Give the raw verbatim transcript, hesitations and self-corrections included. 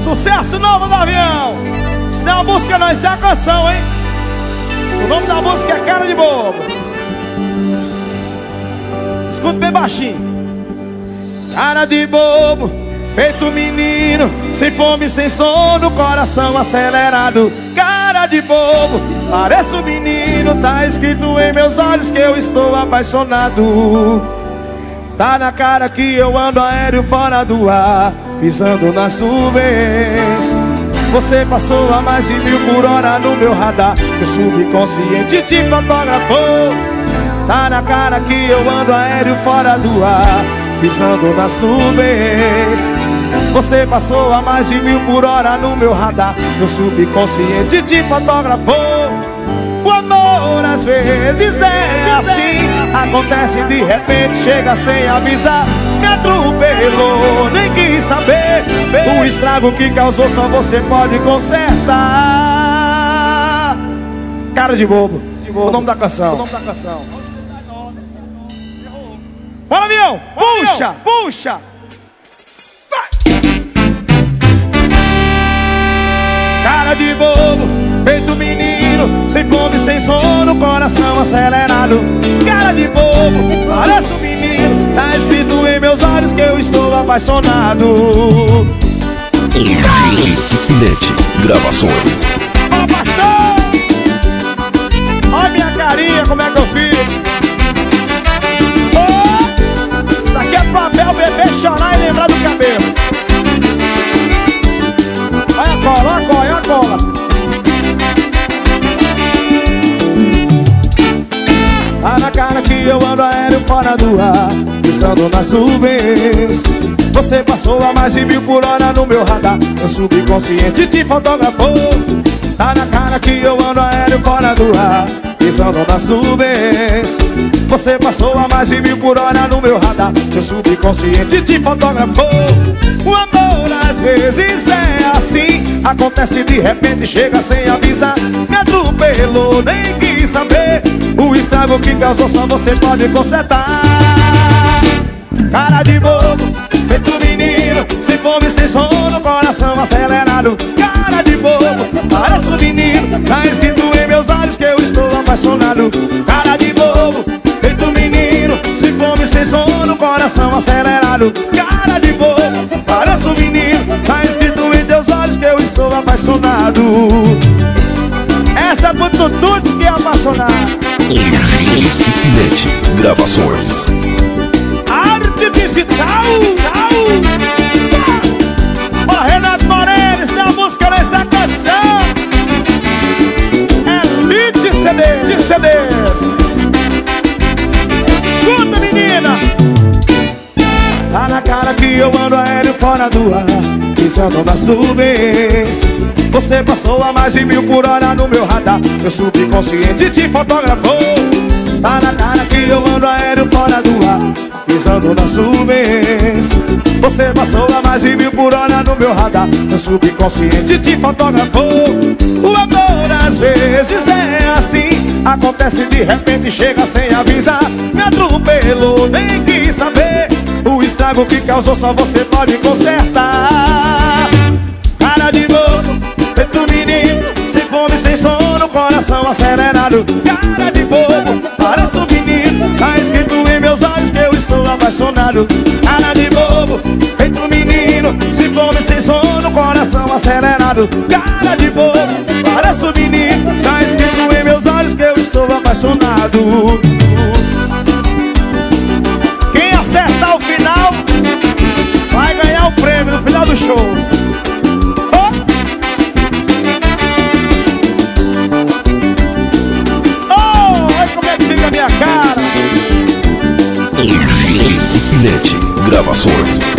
Sucesso novo do avião. Se der uma música não, isso é a canção, hein? O nome da música é Cara de Bobo. Escuta bem baixinho. Cara de bobo, feito menino, sem fome, sem sono, coração acelerado. Cara de bobo, pareço menino, tá escrito em meus olhos que eu estou apaixonado. Tá na cara que eu ando aéreo fora do ar, pisando nas nuvens. Você passou a mais de mil por hora no meu radar, meu subconsciente te fotografou. Tá na cara que eu ando aéreo fora do ar, pisando nas nuvens. Você passou a mais de mil por hora no meu radar, meu subconsciente te fotografou. O amor às vezes é assim, acontece de repente, chega sem avisar. Me atropelou, nem quis saber. O estrago que causou só você pode consertar. Cara de bobo, o nome da canção. O nome da canção. Bora, avião! Puxa, puxa! Vai. Cara de bobo, feito menino, sem fome, sem sono, coração acelerado. Cara de bobo, parece um menino, tá escrito em meus olhos que eu estou apaixonado. Infinity Gravações. Ó, pastor! Olha minha carinha, como é que eu fico. Isso aqui é pra ver o bebê chorar e lembrar do cabelo. Olha a cola, olha a cola, olha a cola. Tá na cara que eu ando aéreo fora do ar, pisando nas nuvens. Você passou a mais de mil por hora no meu radar, meu subconsciente te fotografou. Tá na cara que eu ando aéreo fora do ar, pisando nas nuvens. Você passou a mais de mil por hora no meu radar, meu subconsciente te fotografou. O amor às vezes é assim, acontece de repente, chega sem avisar. Me atropelou, nem quis saber. O estrago que causou só você pode consertar. Cara de bobo, feito menino, sem fome, sem sono, coração acelerado. Cara de bobo, parece um menino, tá escrito em meus olhos que eu estou apaixonado. Cara de bobo, feito menino, sem fome, sem sono, coração acelerado. Cara de bobo, parece um menino, tá escrito em teus olhos que eu estou apaixonado. Essa é pro Tututs que é apaixonado. Infinity Gravações. Arte digital. Ó, Renato Moreira, tem a música nessa canção. Elite C D, de C Ds. Escuta, menina. Tá na cara que eu ando aéreo fora do ar, pisando nas nuvens. Você passou a mais de mil por hora no meu radar, meu subconsciente te fotografou. Tá na cara que eu ando aéreo fora do ar, pisando nas nuvens. Você passou a mais de mil por hora no meu radar, meu subconsciente te fotografou. O amor às vezes é assim, acontece de repente, chega sem avisar. Me atropelou, nem quis saber. O estrago que causou só você pode consertar. Cara de bobo, feito menino, sem fome, sem sono, coração acelerado. Cara de bobo, parece um menino, tá escrito em meus olhos que eu estou apaixonado. Cara de bobo, feito menino, sem fome, sem sono, coração acelerado. Cara de bobo, parece um menino, tá escrito em meus olhos que eu estou apaixonado. Quem acertar o final vai ganhar o prêmio no final do show. Infinity Gravações.